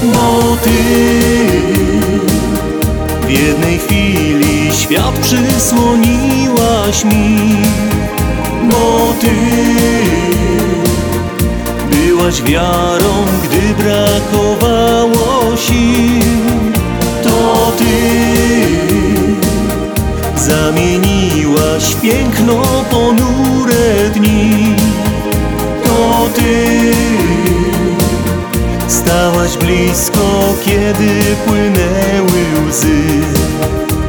Bo Ty w jednej chwili świat przysłoniłaś mi. Bo Ty byłaś wiarą, gdy brakowało sił. To Ty zamieniłaś piękno ponure dni. To Ty stałaś blisko, kiedy płynęły łzy.